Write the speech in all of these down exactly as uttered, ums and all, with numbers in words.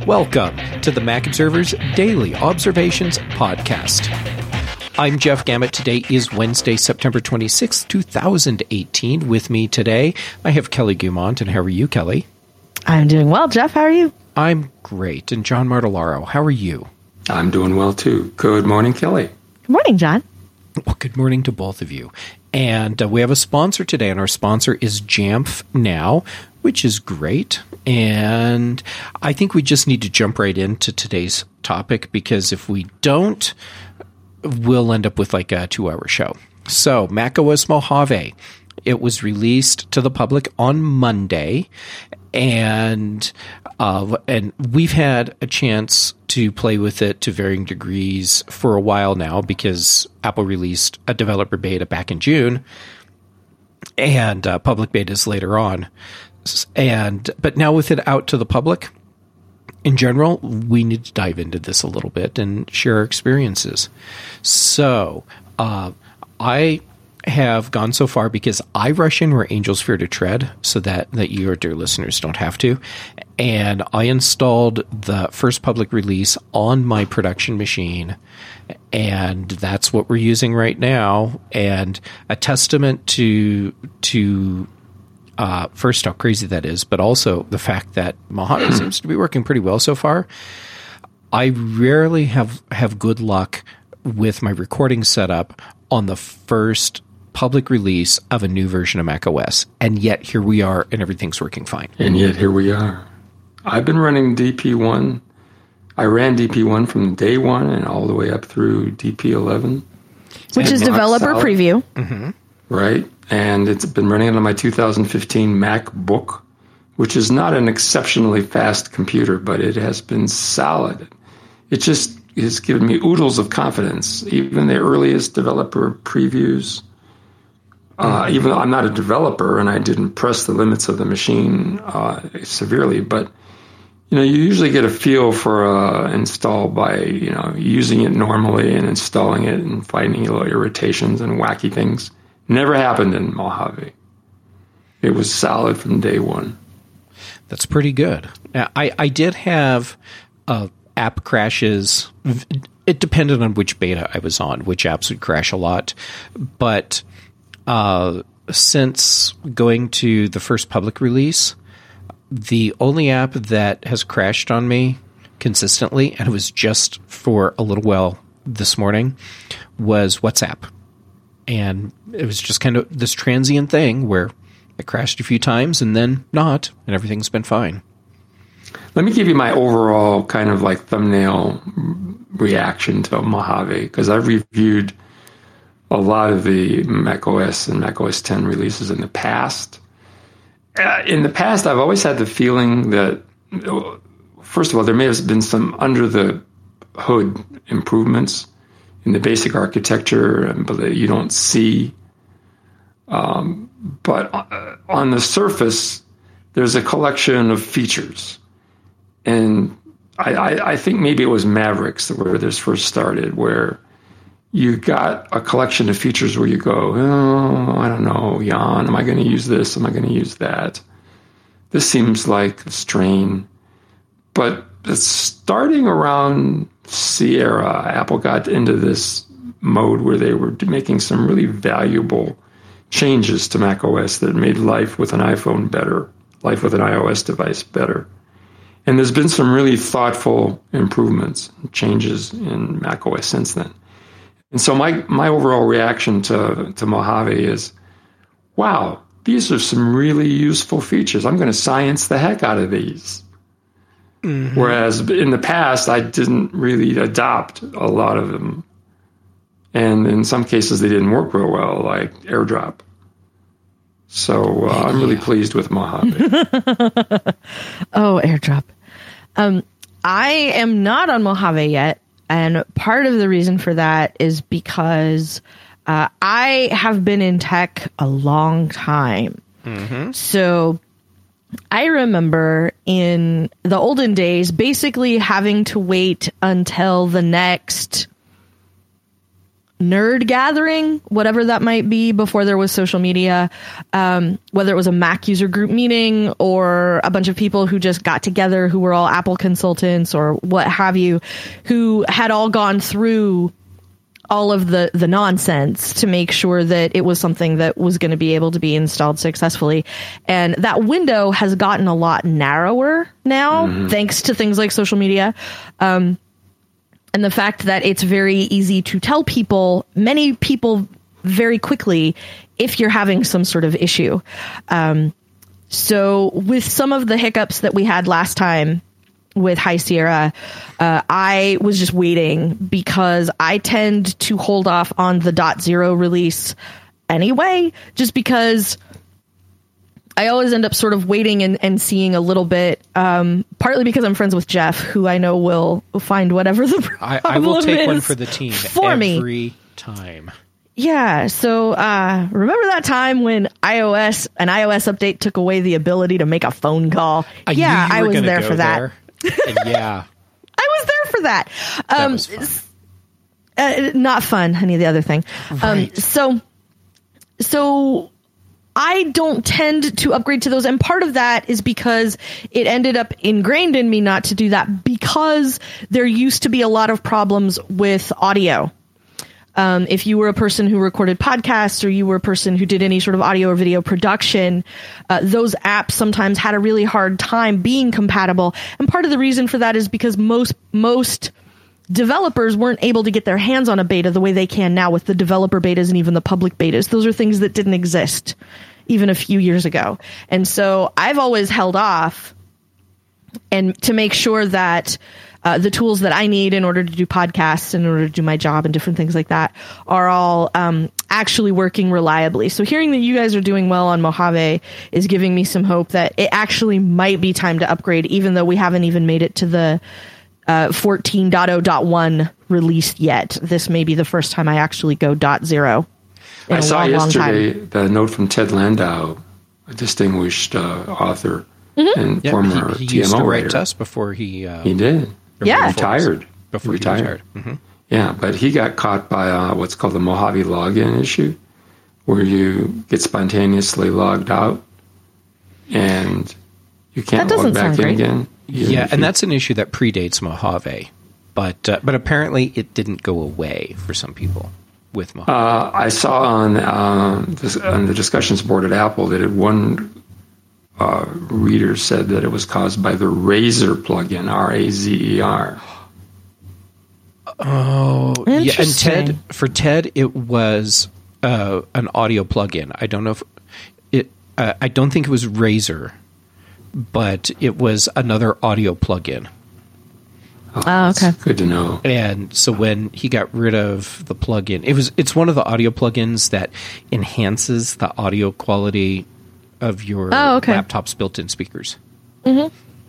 Welcome to the Mac Observer's Daily Observations Podcast. I'm Jeff Gamet. Today is Wednesday, September twenty-sixth, twenty eighteen. With me today, I have Kelly Gumont. And how are you, Kelly? I'm doing well, Jeff. How are you? I'm great. And John Martellaro, how are you? I'm doing well, too. Good morning, Kelly. Good morning, John. Well, good morning to both of you. And uh, we have a sponsor today, and our sponsor is Jamf Now, which is great. And I think we just need to jump right into today's topic, because if we don't, we'll end up with like a two-hour show. So, macOS Mojave. It was released to the public on Monday, and uh, and we've had a chance to play with it to varying degrees for a while now, because Apple released a developer beta back in June, and uh, public betas later on. And but now with it out to the public, in general, we need to dive into this a little bit and share our experiences. So uh, I have gone so far, because I rush in where angels fear to tread, so that, that you, our dear listeners, don't have to. And I installed the first public release on my production machine, and that's what we're using right now. And a testament to to uh, first how crazy that is, but also the fact that Mojave seems to be working pretty well so far. I rarely have, have good luck with my recording setup on the first public release of a new version of macOS, and yet here we are, and everything's working fine. And yet here we are. I've been running D P one. I ran D P one from day one and all the way up through D P eleven. Which and is developer solid. Preview. Mm-hmm. Right. And it's been running on my two thousand fifteen MacBook, which is not an exceptionally fast computer, but it has been solid. It just has given me oodles of confidence. Even the earliest developer previews, uh, even though I'm not a developer and I didn't press the limits of the machine uh, severely, but you know, you usually get a feel for uh, install by, you know, using it normally and installing it and finding little irritations and wacky things. Never happened in Mojave. It was solid from day one. That's pretty good. I, I did have uh, app crashes. It depended on which beta I was on, which apps would crash a lot. But uh, since going to the first public release, the only app that has crashed on me consistently, and it was just for a little while this morning, was WhatsApp. And it was just kind of this transient thing where it crashed a few times and then not, and everything's been fine. Let me give you my overall kind of like thumbnail reaction to Mojave, because I've reviewed a lot of the macOS and macOS ten releases in the past. Uh, in the past, I've always had the feeling that, first of all, there may have been some under-the-hood improvements in the basic architecture, but you don't see. Um, but uh, on the surface, there's a collection of features. And I, I, I think maybe it was Mavericks where this first started, where you got a collection of features where you go, oh, I don't know, Jan, am I going to use this? Am I going to use that? This seems like a strain. But it's starting around Sierra, Apple got into this mode where they were making some really valuable changes to macOS that made life with an iPhone better, life with an iOS device better. And there's been some really thoughtful improvements, changes in macOS since then. And so my, my overall reaction to, to Mojave is, wow, these are some really useful features. I'm going to science the heck out of these. Mm-hmm. Whereas in the past, I didn't really adopt a lot of them. And in some cases, they didn't work real well, like AirDrop. So uh, I'm really pleased with Mojave. Oh, AirDrop. Um, I am not on Mojave yet. And part of the reason for that is because uh, I have been in tech a long time. Mm-hmm. So I remember in the olden days basically having to wait until the next nerd gathering, whatever that might be, before there was social media, um, whether it was a Mac user group meeting or a bunch of people who just got together who were all Apple consultants or what have you, who had all gone through all of the, the nonsense to make sure that it was something that was going to be able to be installed successfully. And that window has gotten a lot narrower now, mm-hmm. thanks to things like social media. Um, and the fact that it's very easy to tell people, many people very quickly, if you're having some sort of issue. Um, so with some of the hiccups that we had last time, with High Sierra, uh, I was just waiting because I tend to hold off on the dot zero release anyway, just because I always end up sort of waiting and, and seeing a little bit, um, partly because I'm friends with Jeff, who I know will find whatever the problem I, I will take is one for the team for every me. time. Yeah, so uh, remember that time when iOS, an iOS update took away the ability to make a phone call? I yeah, knew you I were was gonna there go for that. there. And yeah, I was there for that. Um, that was fun. Uh, not fun, honey. The other thing. Right. Um, so, so I don't tend to upgrade to those, and part of that is because it ended up ingrained in me not to do that because there used to be a lot of problems with audio. Um, if you were a person who recorded podcasts or you were a person who did any sort of audio or video production, uh, those apps sometimes had a really hard time being compatible. And part of the reason for that is because most, most developers weren't able to get their hands on a beta the way they can now with the developer betas and even the public betas. Those are things that didn't exist even a few years ago. And so I've always held off and to make sure that Uh, the tools that I need in order to do podcasts, in order to do my job and different things like that are all um, actually working reliably. So hearing that you guys are doing well on Mojave is giving me some hope that it actually might be time to upgrade, even though we haven't even made it to the uh, fourteen point oh point one release yet. This may be the first time I actually go dot zero. In I a saw long, yesterday long time. the note from Ted Landau, a distinguished uh, author mm-hmm. and yeah, former he, he T M O used to write writer. to us before he uh, he did. Yeah. Retired. Before retired. he retired. Mm-hmm. Yeah, but he got caught by uh, what's called the Mojave login issue, where you get spontaneously logged out and you can't log back in great. again. Yeah, and that's an issue that predates Mojave, but uh, but apparently it didn't go away for some people with Mojave. Uh, I saw on, um, this, on the discussions board at Apple that it, one uh, reader said that it was caused by the Razor plugin, R A Z E R. Oh, yeah, and Interesting. Ted, for Ted, it was uh, an audio plugin. I don't know if it. Uh, I don't think it was Razor, but it was another audio plugin. Oh, Oh, okay. Good to know. And so when he got rid of the plugin, it was it's one of the audio plugins that enhances the audio quality of your Oh, okay. laptop's built-in speakers. Mm-hmm.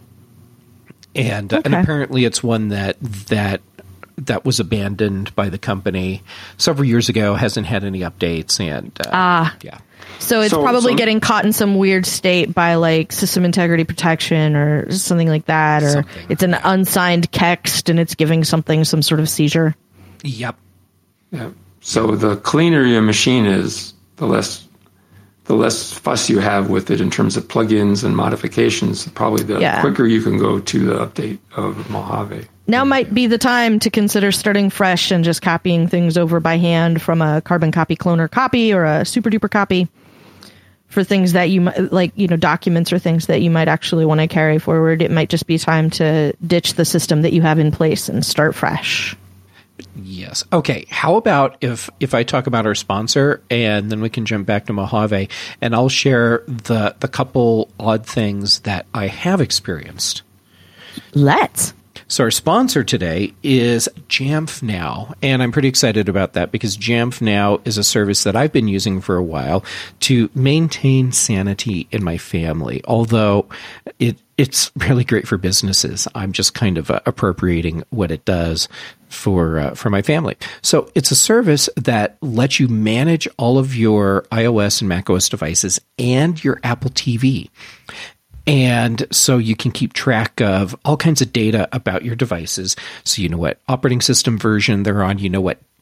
And uh, and Okay. apparently it's one that that that was abandoned by the company several years ago, hasn't had any updates, and uh, Ah. yeah. So it's So- probably so- getting caught in some weird state by like system integrity protection or something like that, or Something, it's an yeah. unsigned text and it's giving something some sort of seizure. Yep. Yeah. So the cleaner your machine is, the less the less fuss you have with it in terms of plugins and modifications. Probably the Yeah. quicker you can go to the update of Mojave. Now might be the time to consider starting fresh and just copying things over by hand from a carbon copy cloner copy or a super duper copy for things that you might like, you know, documents or things that you might actually want to carry forward. It might just be time to ditch the system that you have in place and start fresh. Yes. Okay. How about if if I talk about our sponsor, and then we can jump back to Mojave, and I'll share the the couple odd things that I have experienced. Let's. So our sponsor today is Jamf Now, and I'm pretty excited about that because Jamf Now is a service that I've been using for a while to maintain sanity in my family, although it it's really great for businesses. I'm just kind of uh, appropriating what it does for uh, for my family. So it's a service that lets you manage all of your iOS and macOS devices and your Apple T V. And so you can keep track of all kinds of data about your devices. So you know what operating system version they're on, you know what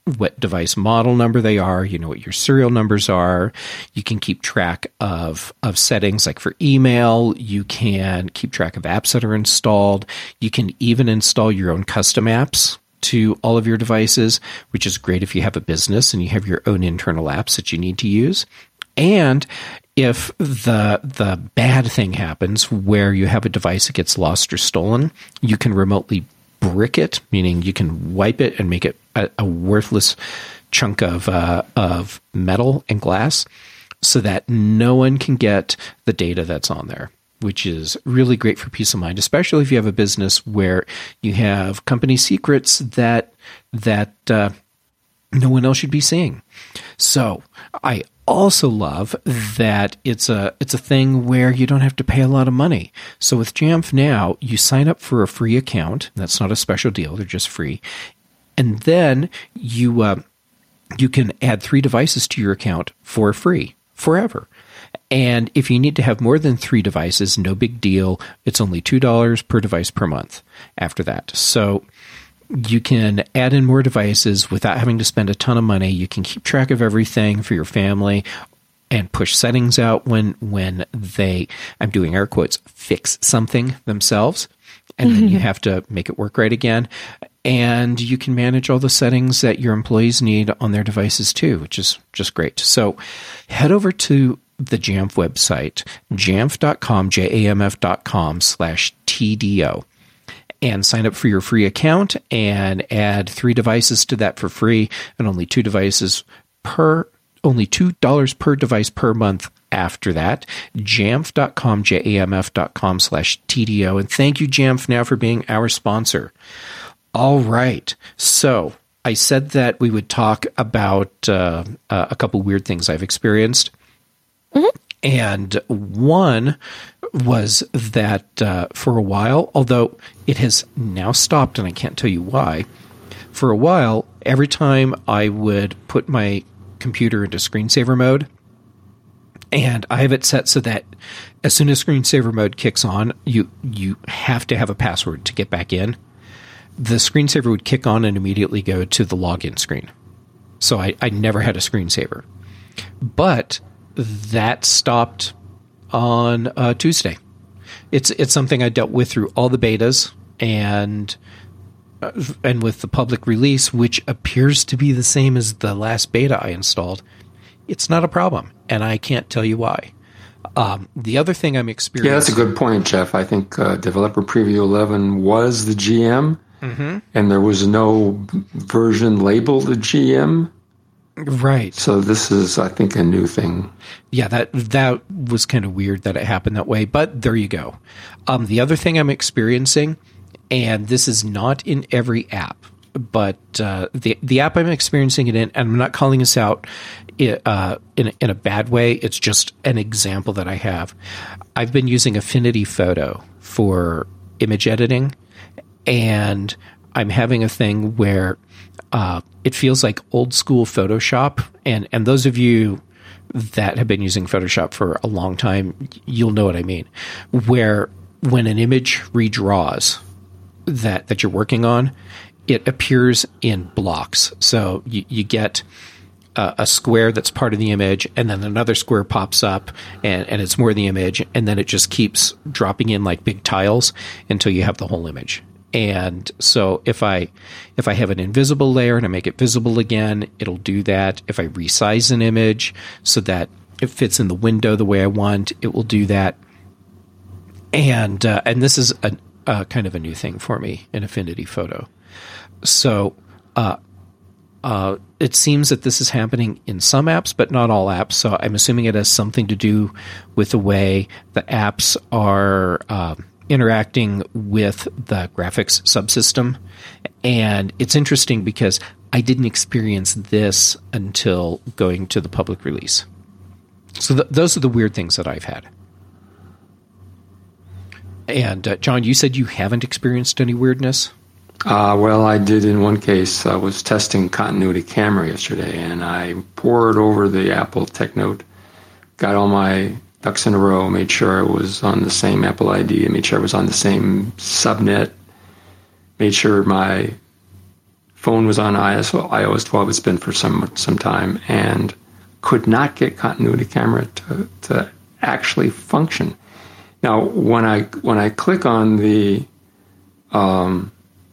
what device model number they are. You know what your serial numbers are. You can keep track of, of settings like for email. You can keep track of apps that are installed. You can even install your own custom apps to all of your devices, which is great if you have a business and you have your own internal apps that you need to use. And if the the bad thing happens where you have a device that gets lost or stolen, you can remotely brick it, meaning you can wipe it and make it a, a worthless chunk of uh, of metal and glass, so that no one can get the data that's on there, which is really great for peace of mind, especially if you have a business where you have company secrets that that uh, no one else should be seeing. So I also love that it's a it's a thing where you don't have to pay a lot of money. So with Jamf Now, you sign up for a free account. That's not a special deal; they're just free. And then you uh, you can add three devices to your account for free forever. And if you need to have more than three devices, no big deal. It's only two dollars per device per month after that. So you can add in more devices without having to spend a ton of money. You can keep track of everything for your family and push settings out when when they, I'm doing air quotes, fix something themselves. And then you have to make it work right again. And you can manage all the settings that your employees need on their devices too, which is just great. So head over to the Jamf website, jamf.com, J-A-M-F.com slash T-D-O. And sign up for your free account and add three devices to that for free, and only two devices per, only two dollars per device per month after that. Jamf.com, J-A-M-F.com slash T-D-O. And thank you, Jamf Now, for being our sponsor. All right. So I said that we would talk about uh, a couple weird things I've experienced. Mm-hmm. And one was that uh, for a while, although it has now stopped and I can't tell you why, for a while, every time I would put my computer into screensaver mode, and I have it set so that as soon as screensaver mode kicks on, you, you have to have a password to get back in, the screensaver would kick on and immediately go to the login screen. So I, I never had a screensaver. But that stopped on uh, Tuesday. It's it's something I dealt with through all the betas and uh, and with the public release, which appears to be the same as the last beta I installed. It's not a problem, and I can't tell you why. Um, the other thing I'm experiencing... Yeah, that's a good point, Jeff. I think uh, Developer Preview eleven was the G M, mm-hmm. and there was no version labeled the G M. Right. So this is, I think, a new thing. Yeah, that that was kind of weird that it happened that way, but there you go. Um, the other thing I'm experiencing, and this is not in every app, but uh, the the app I'm experiencing it in, and I'm not calling this out uh, in, in a bad way, it's just an example that I have. I've been using Affinity Photo for image editing, and I'm having a thing where Uh, it feels like old school Photoshop. And, and those of you that have been using Photoshop for a long time, you'll know what I mean. Where when an image redraws that, that you're working on, it appears in blocks. So you, you get a, a square that's part of the image, and then another square pops up, and, and it's more of the image, and then it just keeps dropping in like big tiles until you have the whole image. And so if I if I have an invisible layer and I make it visible again, it'll do that. If I resize an image so that it fits in the window the way I want, it will do that. And uh, and this is a, a kind of a new thing for me in Affinity Photo. So uh, uh, it seems that this is happening in some apps, but not all apps. So I'm assuming it has something to do with the way the apps are Um, interacting with the graphics subsystem. And it's interesting because I didn't experience this until going to the public release. So th- those are the weird things that I've had. And uh, John, you said you haven't experienced any weirdness? Uh, well, I did in one case. I was testing Continuity Camera yesterday, and I poured over the Apple TechNote, got all my ducks in a row, made sure it was on the same Apple I D, and made sure it was on the same subnet, made sure my phone was on I S O, iOS twelve. It's been for some some time, and could not get continuity camera to, to actually function. Now, when I when I click on the um,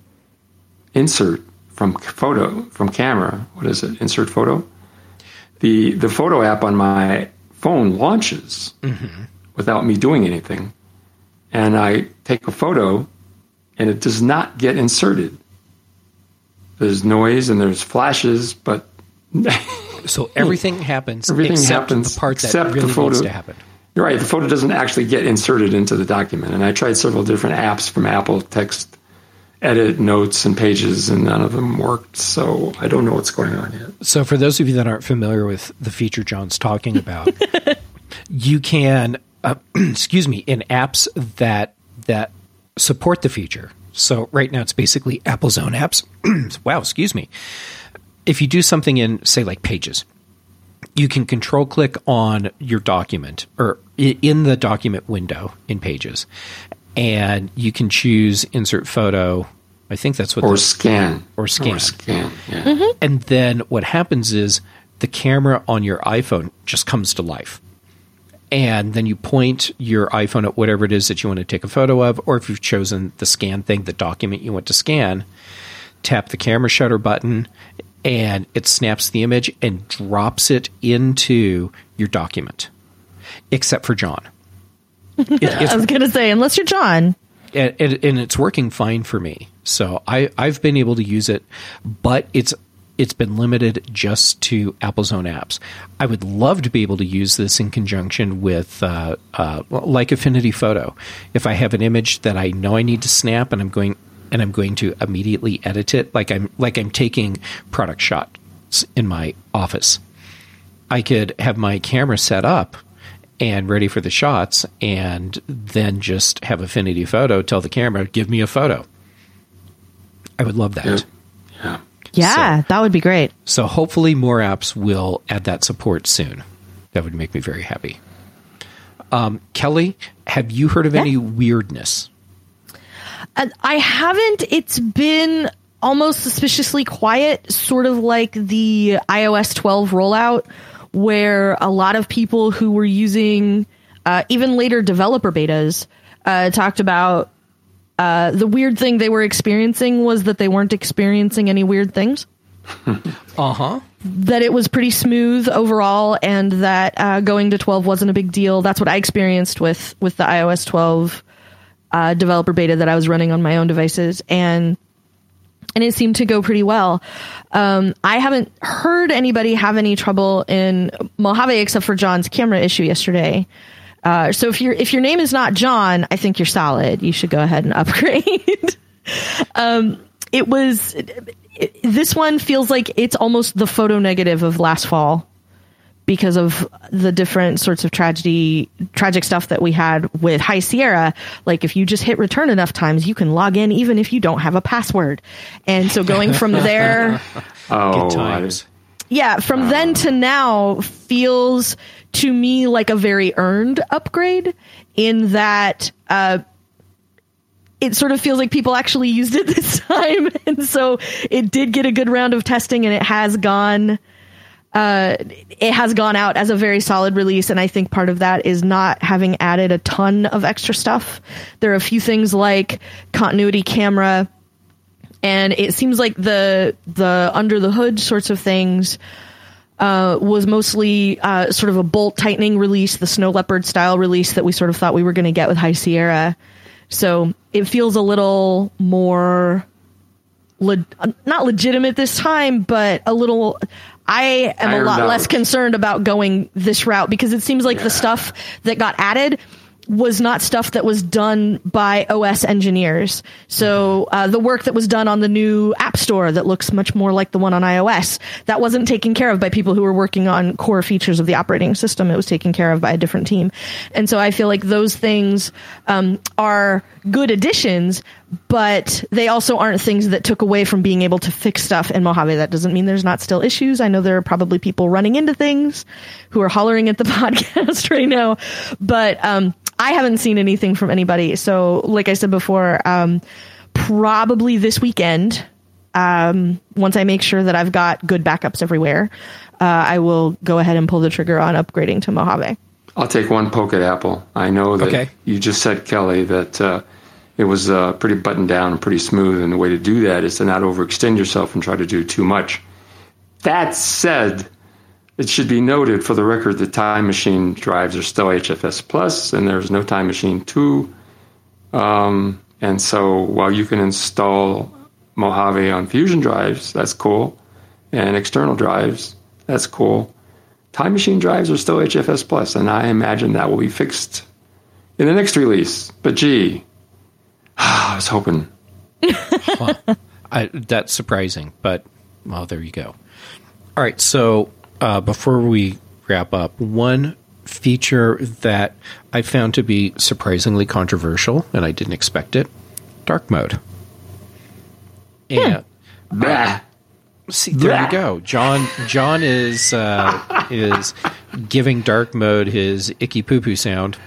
insert from photo from camera, what is it? Insert photo. The the photo app on my phone launches mm-hmm. without me doing anything, and I take a photo, and it does not get inserted. There's noise and there's flashes, but so everything happens. Everything except happens the part that except really the photo. needs to happen. You're right. The photo doesn't actually get inserted into the document. And I tried several different apps from Apple, text edit, notes, and pages, and none of them worked. So I don't know what's going on yet. So for those of you that aren't familiar with the feature John's talking about, you can, uh, excuse me, in apps that that support the feature. So right now it's basically Apple's own apps. Wow, excuse me. If you do something in, say, like Pages, you can control click on your document or in the document window in Pages, and you can choose insert photo. I think that's what or the, scan or scan or scan. Yeah. Mm-hmm. And then what happens is the camera on your iPhone just comes to life, and then you point your iPhone at whatever it is that you want to take a photo of, or if you've chosen the scan thing, the document you want to scan, tap the camera shutter button, and it snaps the image and drops it into your document, except for John. It, I was going to say, unless you're John. And, and, and it's working fine for me. So I, I've been able to use it, but it's it's been limited just to Apple's own apps. I would love to be able to use this in conjunction with uh, uh, like Affinity Photo. If I have an image that I know I need to snap and I'm going and I'm going to immediately edit it, like I'm like I'm taking product shots in my office, I could have my camera set up and ready for the shots, and then just have Affinity Photo tell the camera, give me a photo. I would love that. Yeah. Yeah. Yeah, so, that would be great. So hopefully more apps will add that support soon. That would make me very happy. Um, Kelly, have you heard of yeah. any weirdness? Uh, I haven't. It's been almost suspiciously quiet, sort of like the i O S twelve rollout, where a lot of people who were using uh, even later developer betas uh, talked about uh, the weird thing they were experiencing was that they weren't experiencing any weird things. Uh-huh. That it was pretty smooth overall, and that uh, going to twelve wasn't a big deal. That's what I experienced with, with the i O S twelve uh, developer beta that I was running on my own devices, and and it seemed to go pretty well. Um, I haven't heard anybody have any trouble in Mojave except for John's camera issue yesterday. Uh, so if your if your name is not John, I think you're solid. You should go ahead and upgrade. um, it was it, this one feels like it's almost the photo negative of last fall because of the different sorts of tragedy, tragic stuff that we had with High Sierra. Like if you just hit return enough times, you can log in even if you don't have a password. And so going from there, oh, good times. Yeah, from uh, then to now feels to me like a very earned upgrade in that uh, it sort of feels like people actually used it this time. And so it did get a good round of testing, and it has gone uh, it has gone out as a very solid release. And I think part of that is not having added a ton of extra stuff. There are a few things like continuity camera, and it seems like the the under the hood sorts of things uh, was mostly uh, sort of a bolt tightening release, the Snow Leopard style release that we sort of thought we were going to get with High Sierra. So it feels a little more le- not legitimate this time, but a little. I am a lot less concerned about going this route because it seems like yeah. the stuff that got added was not stuff that was done by O S engineers. So uh, the work that was done on the new App Store that looks much more like the one on iOS, that wasn't taken care of by people who were working on core features of the operating system. It was taken care of by a different team. And so I feel like those things um, are good additions, but they also aren't things that took away from being able to fix stuff in Mojave. That doesn't mean there's not still issues. I know there are probably people running into things who are hollering at the podcast right now, but um, I haven't seen anything from anybody. So like I said before, um, probably this weekend, um, once I make sure that I've got good backups everywhere, uh, I will go ahead and pull the trigger on upgrading to Mojave. I'll take one poke at Apple. I know that okay. You just said, Kelly, that uh, it was uh, pretty buttoned down and pretty smooth, and the way to do that is to not overextend yourself and try to do too much. That said, it should be noted for the record that Time Machine drives are still H F S Plus, and there's no Time Machine two. Um, and so while you can install Mojave on Fusion drives, that's cool, and external drives, that's cool, Time Machine drives are still H F S Plus, and I imagine that will be fixed in the next release. But gee, I was hoping. Well, I, that's surprising, but, well, there you go. All right, so uh, before we wrap up, one feature that I found to be surprisingly controversial, and I didn't expect it, dark mode. And Bah. see, there you go. John John is uh, is giving dark mode his icky poo poo sound,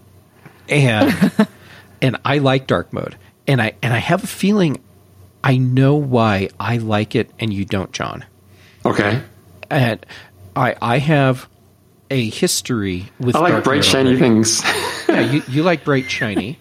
and and I like dark mode, and I and I have a feeling I know why I like it and you don't, John. Okay. And I I have a history with I like dark bright, mode shiny already. things. Yeah, you, you like bright, shiny,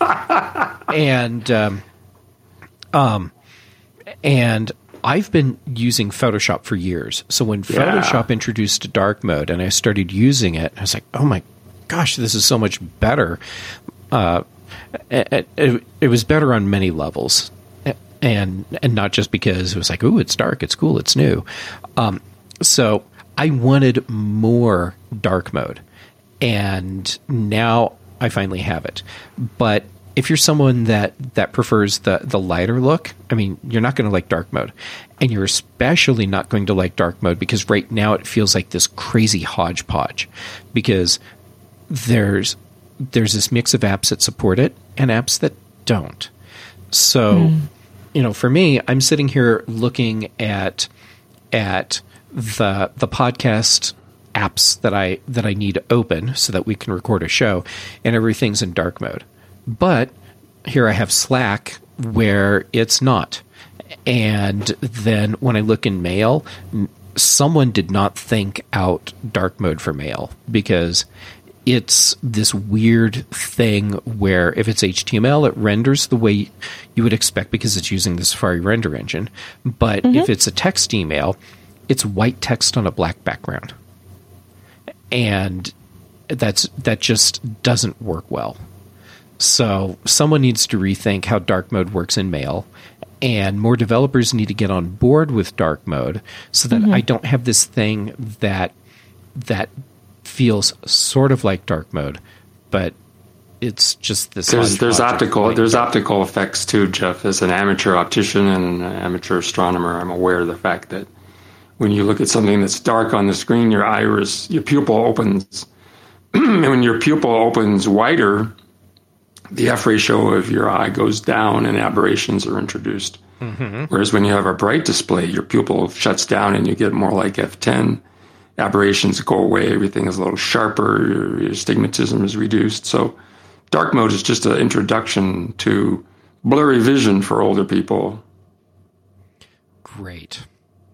and um, um, and I've been using Photoshop for years. So when Yeah. Photoshop introduced dark mode, and I started using it, I was like, "Oh my gosh, this is so much better." Uh, it, it, it was better on many levels, and and not just because it was like, "Oh, it's dark, it's cool, it's new." Um, so I wanted more dark mode, and now I finally have it. But if you're someone that, that prefers the, the lighter look, I mean, you're not going to like dark mode. And you're especially not going to like dark mode because right now it feels like this crazy hodgepodge, because there's there's this mix of apps that support it and apps that don't. So, mm. you know, for me, I'm sitting here looking at at the the podcast apps that I that I need open so that we can record a show, and everything's in dark mode. But here I have Slack where it's not. And then when I look in Mail, someone did not think out dark mode for Mail, because it's this weird thing where if it's H T M L, it renders the way you would expect because it's using the Safari render engine. But mm-hmm. if it's a text email, it's white text on a black background. And that's that just doesn't work well. So someone needs to rethink how dark mode works in Mail, and more developers need to get on board with dark mode so that mm-hmm. I don't have this thing that that feels sort of like dark mode, but it's just this. There's there's optical there's optical effects too, Jeff. As an amateur optician and an amateur astronomer, I'm aware of the fact that when you look at something that's dark on the screen, your iris, your pupil opens, and when your pupil opens wider, the F ratio of your eye goes down and aberrations are introduced. Mm-hmm. Whereas when you have a bright display, your pupil shuts down and you get more like F ten. Aberrations go away. Everything is a little sharper. Your, your astigmatism is reduced. So dark mode is just an introduction to blurry vision for older people. Great.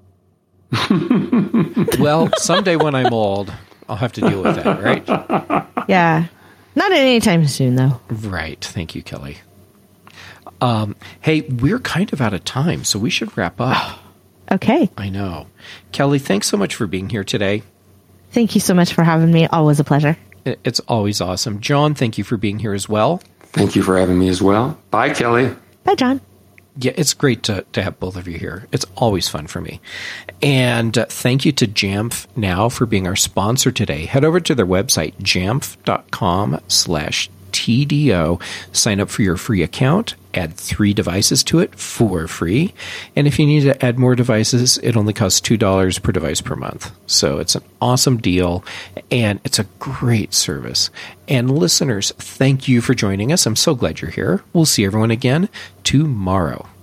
Well, someday when I'm old, I'll have to deal with that, right? Yeah. Not anytime soon, though. Right. Thank you, Kelly. Um, hey, we're kind of out of time, so we should wrap up. Okay. I know. Kelly, thanks so much for being here today. Thank you so much for having me. Always a pleasure. It's always awesome. John, thank you for being here as well. Thank you for having me as well. Bye, Kelly. Bye, John. Yeah, it's great to, to have both of you here. It's always fun for me. And uh, thank you to Jamf Now for being our sponsor today. Head over to their website, jamf.com slash TDO. Sign up for your free account. Add three devices to it for free. And if you need to add more devices, it only costs two dollars per device per month. So it's an awesome deal, and it's a great service. And listeners, thank you for joining us. I'm so glad you're here. We'll see everyone again tomorrow.